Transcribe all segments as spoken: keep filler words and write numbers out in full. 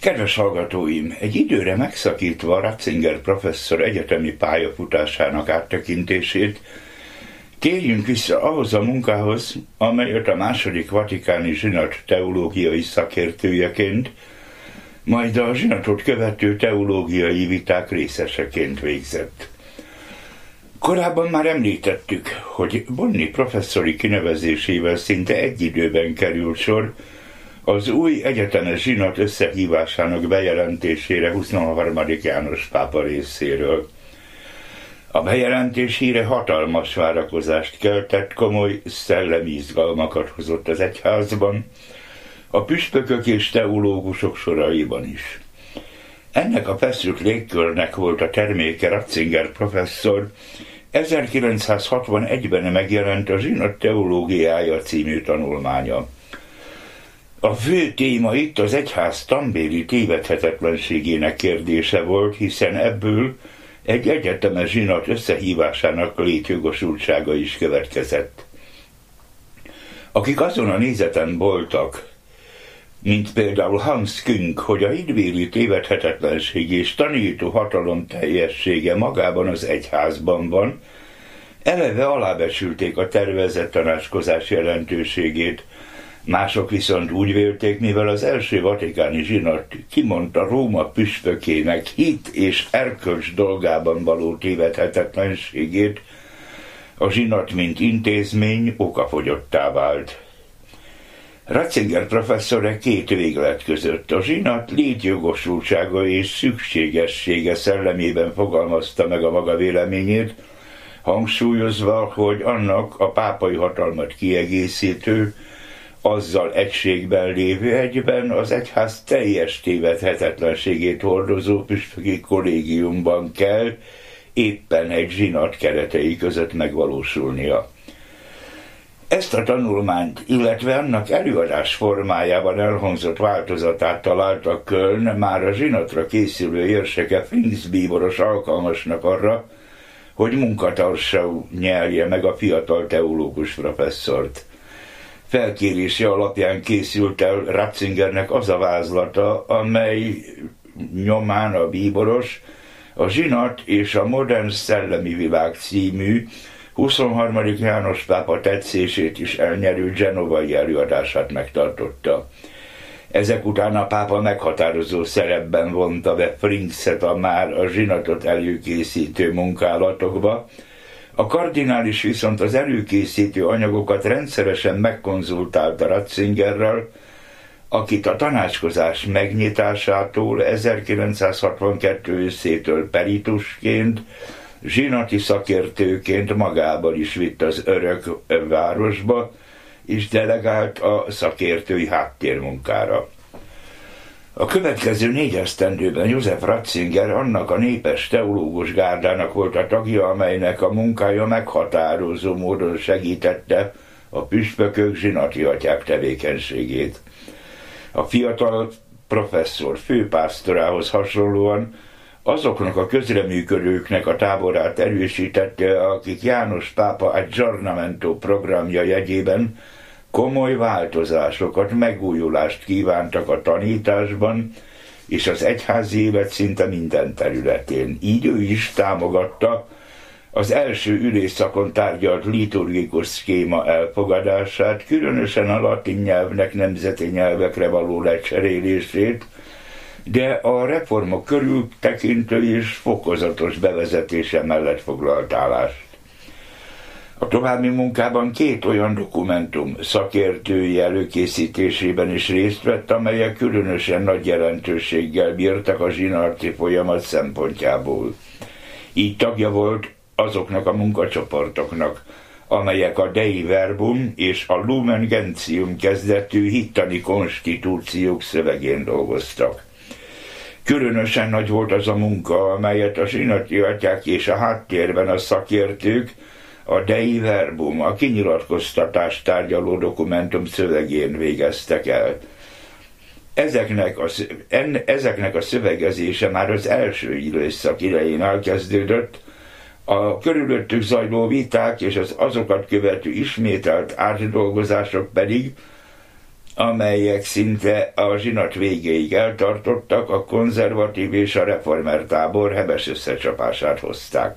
Kedves hallgatóim, egy időre megszakítva Ratzinger professzor egyetemi pályafutásának áttekintését, térjünk vissza ahhoz a munkához, amelyet a második vatikáni zsinat teológiai szakértőjeként, majd a zsinatot követő teológiai viták részeseként végzett. Korábban már említettük, hogy Bonni professzori kinevezésével szinte egy időben került sor az új egyetemes zsinat összehívásának bejelentésére huszonharmadik János pápa részéről. A bejelentés híre hatalmas várakozást keltett, komoly szellemi izgalmakat hozott az egyházban, a püspökök és teológusok soraiban is. Ennek a feszült légkörnek volt a terméke Ratzinger professzor ezerkilencszázhatvanegyben megjelent a Zsinat teológiája című tanulmánya. A fő téma itt az egyház tanbéli tévedhetetlenségének kérdése volt, hiszen ebből egy egyetemes zsinat összehívásának létjogosultsága is következett. Akik azon a nézeten voltak, mint például Hans Küng, hogy a hitbéli tévedhetetlenség és tanító hatalom teljessége magában az egyházban van, eleve alábecsülték a tervezett tanácskozás jelentőségét. Mások viszont úgy vélték, mivel az első vatikáni zsinat kimondta Róma püspökének hit és erkölcs dolgában való tévedhetetlenségét, a zsinat mint intézmény okafogyottá vált. Ratzinger professzor két véglet között a zsinat létjogosultsága és szükségessége szellemében fogalmazta meg a maga véleményét, hangsúlyozva, hogy annak a pápai hatalmat kiegészítő, azzal egységben lévő egyben az egyház teljes tévedhetetlenségét hordozó püspöki kollégiumban kell éppen egy zsinat keretei között megvalósulnia. Ezt a tanulmányt, illetve annak előadás formájában elhangzott változatát találta Köln már a zsinatra készülő érseke Frings bíboros alkalmasnak arra, hogy munkatársa nyelje meg a fiatal teológus professzort. Felkérése alapján készült el Ratzingernek az a vázlata, amely nyomán a bíboros a Zsinat és a modern szellemi világ című huszonharmadik János pápa tetszését is elnyerő genovai előadását megtartotta. Ezek után a pápa meghatározó szerepben vonta be Fringset a már a zsinatot előkészítő munkálatokba, a kardinális viszont az előkészítő anyagokat rendszeresen megkonzultálta Ratzingerrel, akit a tanácskozás megnyitásától ezerkilencszázhatvankettő őszétől peritusként, zsinati szakértőként magával is vitt az örök városba, és delegált a szakértői háttérmunkára. A következő négy esztendőben József Ratzinger annak a népes teológus gárdának volt a tagja, amelynek a munkája meghatározó módon segítette a püspökök zsinati atyák tevékenységét. A fiatal professzor főpásztorához hasonlóan azoknak a közreműködőknek a táborát erősítette, akik János pápa Aggiornamento programja jegyében komoly változásokat, megújulást kívántak a tanításban és az egyházi élet szinte minden területén. Így ő is támogatta az első ülésszakon tárgyalt liturgikus szkéma elfogadását, különösen a latin nyelvnek nemzeti nyelvekre való lecserélését, de a reformok körül tekintő és fokozatos bevezetése mellett foglalt állást. A további munkában két olyan dokumentum szakértői előkészítésében is részt vett, amelyek különösen nagy jelentőséggel bírtak a zsinati folyamat szempontjából. Így tagja volt azoknak a munkacsoportoknak, amelyek a Dei Verbum és a Lumen Gentium kezdetű hittani konstitúciók szövegén dolgoztak. Különösen nagy volt az a munka, amelyet a zsinati atyák és a háttérben a szakértők a Dei Verbum, a kinyilatkoztatást tárgyaló dokumentum szövegén végeztek el. Ezeknek a, en, ezeknek a szövegezése már az első időszak idején elkezdődött, a körülöttük zajló viták és az azokat követő ismételt átdolgozások pedig amelyek szinte a zsinat végéig eltartottak, a konzervatív és a reformer tábor hebes összecsapását hozták.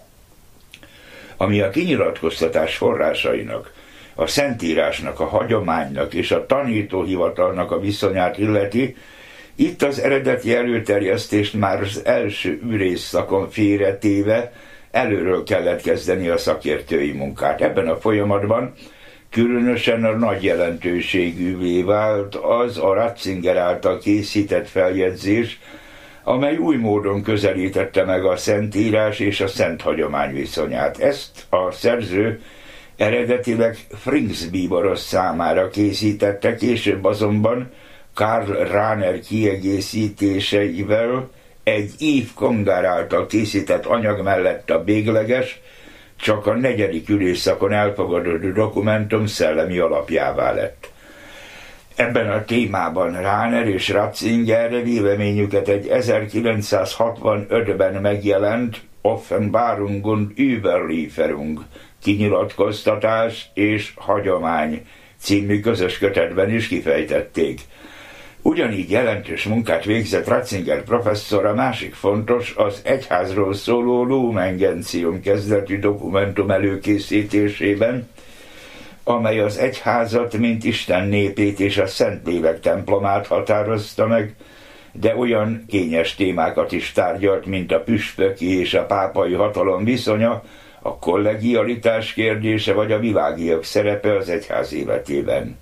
Ami a kinyilatkoztatás forrásainak, a Szentírásnak, a hagyománynak és a tanítóhivatalnak a viszonyát illeti, itt az eredeti előterjesztést már az első ürésszakon félretéve előről kellett kezdeni a szakértői munkát. Ebben a folyamatban különösen a nagy jelentőségűvé vált az a Ratzinger által készített feljegyzés, amely új módon közelítette meg a Szentírás és a Szent Hagyomány viszonyát. Ezt a szerző eredetileg Frings bíboros számára készítette, később azonban Karl Rahner kiegészítéseivel egy Yves Congar által készített anyag mellett a végleges, csak a negyedik ülésszakon elfogadott dokumentum szellemi alapjává lett. Ebben a témában Rahner és Ratzinger véleményüket egy ezerkilencszázhatvanötben megjelent Offenbarung und Überlieferung kinyilatkoztatás és hagyomány című közös kötetben is kifejtették. Ugyanígy jelentős munkát végzett Ratzinger professzor a másik fontos, az egyházról szóló Lumen Gentium kezdetű dokumentum előkészítésében, amely az egyházat, mint Isten népét és a Szentlélek templomát határozta meg, de olyan kényes témákat is tárgyalt, mint a püspöki és a pápai hatalom viszonya, a kollegialitás kérdése vagy a világiak szerepe az egyház életében.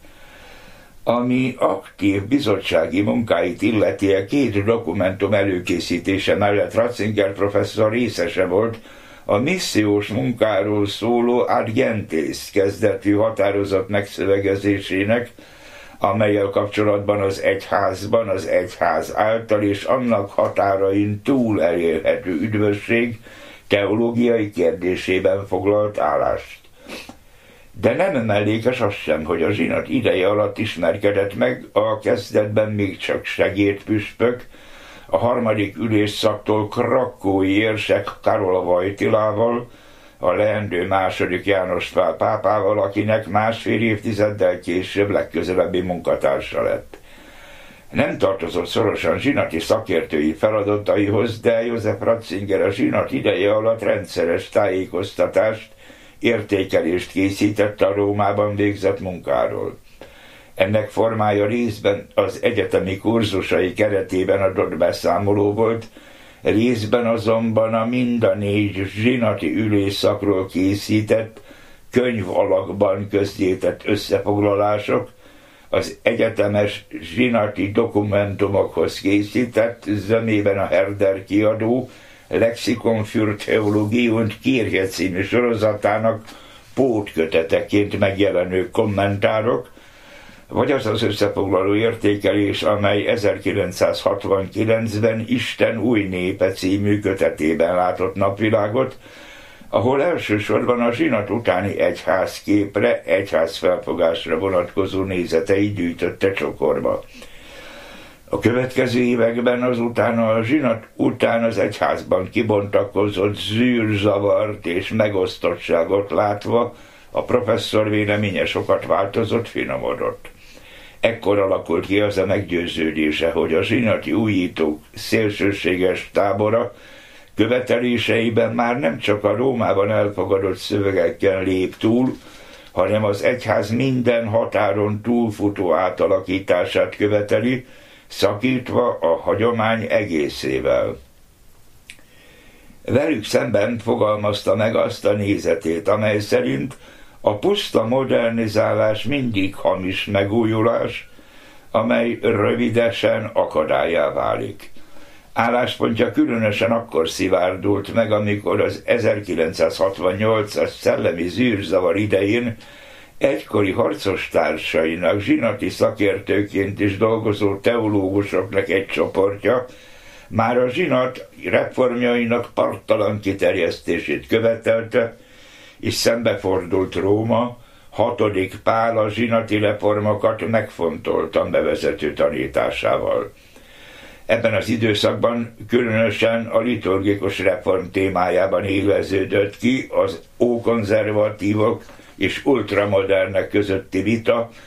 Ami aktív bizottsági munkáit illeti, a két dokumentum előkészítése mellett Ratzinger professzor részese volt a missziós munkáról szóló Ad Gentes kezdetű határozat megszövegezésének, amellyel kapcsolatban az egyházban az egyház által és annak határain túl elérhető üdvösség teológiai kérdésében foglalt állást. De nem mellékes az sem, hogy a zsinat ideje alatt ismerkedett meg a kezdetben még csak segédpüspök, a harmadik ülésszaktól krakói érsek Karola Wojtylával, a leendő második János Pál pápával, akinek másfél évtizeddel később legközelebbi munkatársa lett. Nem tartozott szorosan zsinati szakértői feladataihoz, de József Ratzinger a zsinat ideje alatt rendszeres tájékoztatást, értékelést készített a Rómában végzett munkáról. Ennek formája részben az egyetemi kurzusai keretében adott beszámoló volt, részben azonban a mind a négy zsinati ülésszakról készített, könyv alakban közzétett összefoglalások, az egyetemes zsinati dokumentumokhoz készített, zömében a Herder kiadó Lexikon für Theologie und Kirche című sorozatának pótköteteként megjelenő kommentárok, vagy az az összefoglaló értékelés, amely ezerkilencszázhatvankilencben Isten új népe című kötetében látott napvilágot, ahol elsősorban a zsinat utáni egyházképre, egyházfelfogásra vonatkozó nézetei gyűjtötte csokorba. A következő években azután a zsinat után az egyházban kibontakozott zűrzavart és megosztottságot látva a professzor véleménye sokat változott, finomodott. Ekkor alakult ki az a meggyőződése, hogy a zsinati újítók szélsőséges tábora követeléseiben már nem csak a Rómában elfogadott szövegeken lép túl, hanem az egyház minden határon túlfutó átalakítását követeli, szakítva a hagyomány egészével. Velük szemben fogalmazta meg azt a nézetét, amely szerint a puszta modernizálás mindig hamis megújulás, amely rövidesen akadályá válik. Álláspontja különösen akkor szivárdult meg, amikor az ezerkilencszázhatvannyolcas szellemi zűrzavar idején egykori harcostársainak, zsinati szakértőként is dolgozó teológusoknak egy csoportja már a zsinat reformjainak parttalan kiterjesztését követelte, és szembefordult Róma, hatodik Pál a zsinati reformokat megfontoltan bevezető tanításával. Ebben az időszakban különösen a liturgikus reform témájában élveződött ki az ókonzervatívok és ultramodernek közötti vita,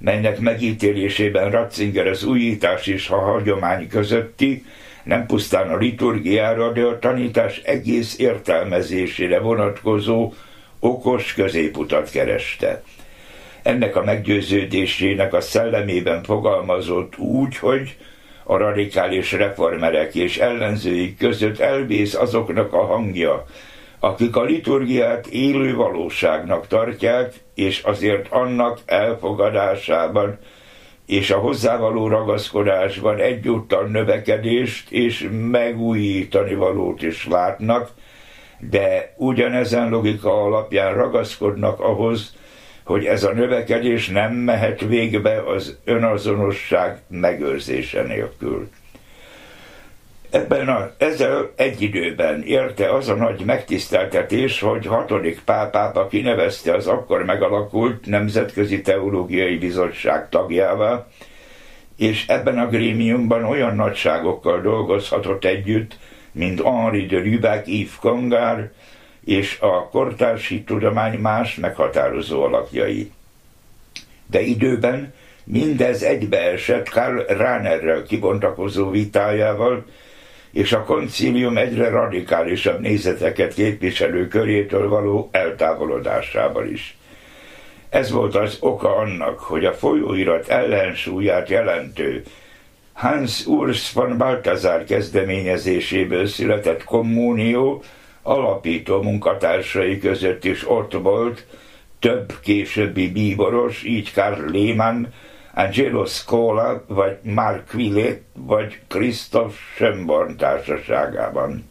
melynek megítélésében Ratzinger az újítás és a hagyomány közötti, nem pusztán a liturgiára, de a tanítás egész értelmezésére vonatkozó okos középutat kereste. Ennek a meggyőződésének a szellemében fogalmazott úgy, hogy a radikális reformerek és ellenzőik között elvész azoknak a hangja, akik a liturgiát élő valóságnak tartják, és azért annak elfogadásában és a hozzávaló ragaszkodásban egyúttal növekedést és megújítani valót is látnak, de ugyanezen logika alapján ragaszkodnak ahhoz, hogy ez a növekedés nem mehet végbe az önazonosság megőrzése nélkül. Ebben a, ezzel egy időben érte az a nagy megtiszteltetés, hogy hatodik Pál pápa kinevezte az akkor megalakult Nemzetközi Teológiai Bizottság tagjává, és ebben a grémiumban olyan nagyságokkal dolgozhatott együtt, mint Henri de Lubac, Yves Congar és a kortársi tudomány más meghatározó alakjai. De időben mindez egybeesett Karl Rahnerrel kibontakozó vitájával, és a koncílium egyre radikálisabb nézeteket képviselő körétől való eltávolodásával is. Ez volt az oka annak, hogy a folyóirat ellensúlyát jelentő Hans Urs von Balthasar kezdeményezéséből született kommunió alapító munkatársai között is ott volt több későbbi bíboros, így Karl Lehmann, Angelo Scola, vagy Mark Willet, vagy Christoph Schönborn társaságában.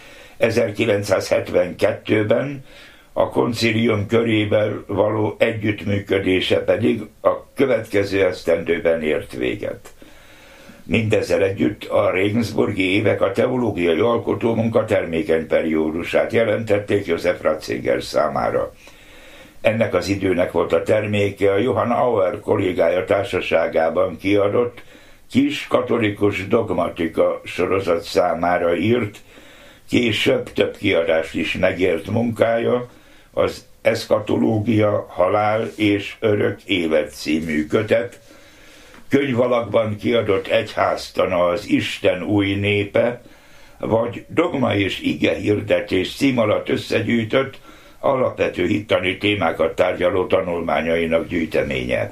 ezerkilencszázhetvenkettőben a koncílium körében való együttműködése pedig a következő esztendőben ért véget. Mindezzel együtt a Regensburgi évek a teológiai alkotómunka termékeny periódusát jelentették Joseph Ratzinger számára. Ennek az időnek volt a terméke a Johann Auer kollégája társaságában kiadott kis katolikus dogmatika sorozat számára írt, később több kiadást is megért munkája, az Eszkatológia, halál és örök élet című kötet, könyvalakban kiadott egyháztana az Isten új népe, vagy dogma és ige hirdetés cím alatt összegyűjtött, alapvető hittani témákat tárgyaló tanulmányainak gyűjteménye.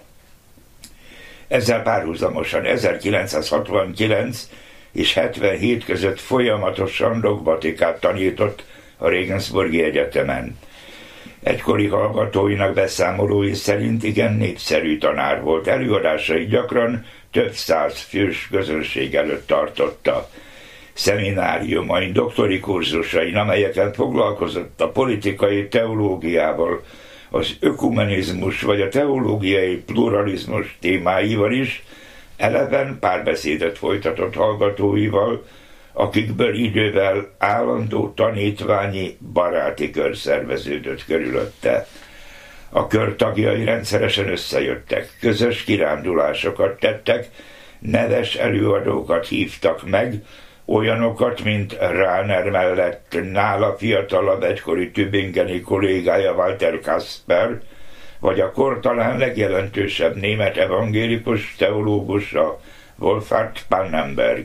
Ezzel párhuzamosan ezerkilencszázhatvankilenc és hetvenhét között folyamatosan dogmatikát tanított a Regensburgi Egyetemen. Egykori hallgatóinak beszámolói szerint igen népszerű tanár volt, előadásai gyakran több száz fős közönség előtt tartotta. Szemináriumain, doktori kurzusain, amelyeken foglalkozott a politikai teológiával, az ökumenizmus vagy a teológiai pluralizmus témáival is, eleven párbeszédet folytatott hallgatóival, akikből idővel állandó tanítványi baráti kör szerveződött körülötte. A kör tagjai rendszeresen összejöttek, közös kirándulásokat tettek, neves előadókat hívtak meg, olyanokat, mint Rahner mellett nála fiatalabb egykori tübingeni kollégája Walter Kasper, vagy a kor talán legjelentősebb német evangélikus teológusa Wolfhard Pannenberg.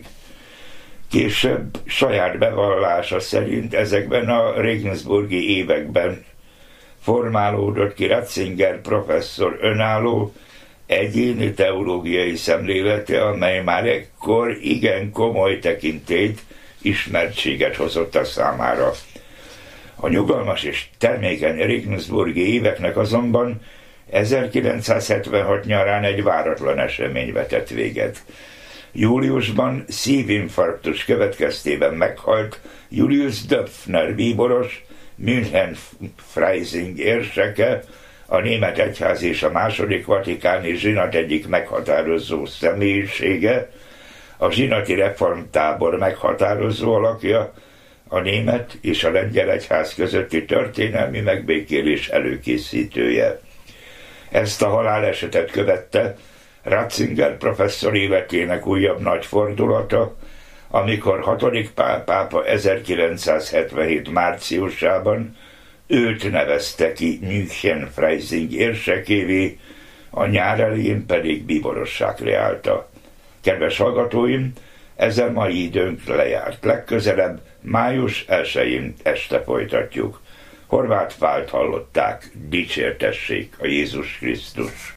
Később saját bevallása szerint ezekben a Regensburgi években formálódott ki Ratzinger professzor önálló, egyéni teológiai szemlélete, amely már ekkor igen komoly tekintélyt, ismertséget hozott a számára. A nyugalmas és termékeny Regensburgi éveknek azonban ezerkilencszázhetvenhat nyarán egy váratlan esemény vetett véget. Júliusban szívinfarktus következtében meghalt Julius Döpfner bíboros, München-Freising érseke, a német egyház és a második vatikáni zsinat egyik meghatározó személyisége, a zsinati reformtábor meghatározó alakja, a német és a lengyel egyház közötti történelmi megbékélés előkészítője. Ezt a halálesetet követte Ratzinger professzor életének újabb nagy fordulata, amikor hatodik Pál pápa ezerkilencszázhetvenhét márciusában őt nevezte ki München-Freising érsekévé a nyár elején pedig bíborosság reálta. Kedves hallgatóim, ezzel mai időnk lejárt. Legközelebb május elsején este folytatjuk. Horváth Pált hallották, dicsértessék a Jézus Krisztus.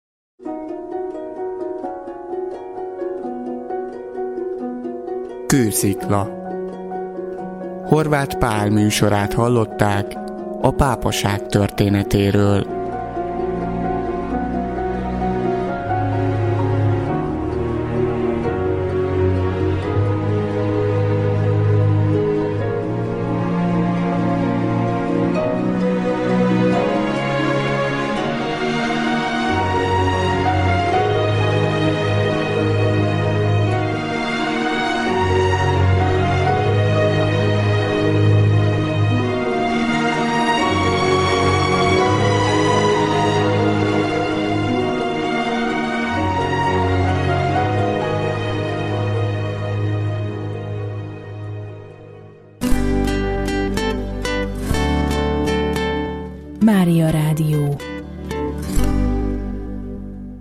Kőszikla. Horváth Pál műsorát hallották a pápaság történetéről. Mária Rádió.